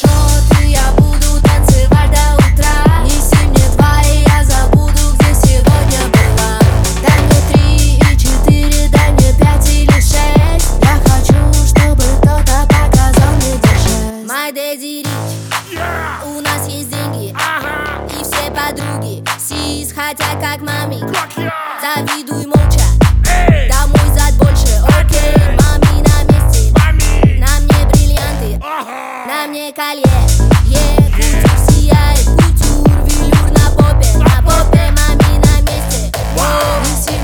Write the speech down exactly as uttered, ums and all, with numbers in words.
зажжет, и я буду танцевать до утра. Неси мне два, и я забуду, где сегодня была. Дай мне три и четыре, дай мне пять или шесть. Я хочу, чтобы кто-то показал мне, где жесть. My daddy rich, Yeah! у нас есть деньги, Ага! и все подруги сис хотят как мами. Как я! Завидуй молча, Эй! домой зад больше, окей. Мами на месте, Мами! на мне бриллианты, Ага! на мне колье. Е, кутюр сияет, кутюр, велюр на попе, на попе, мами на месте. Вау! Неси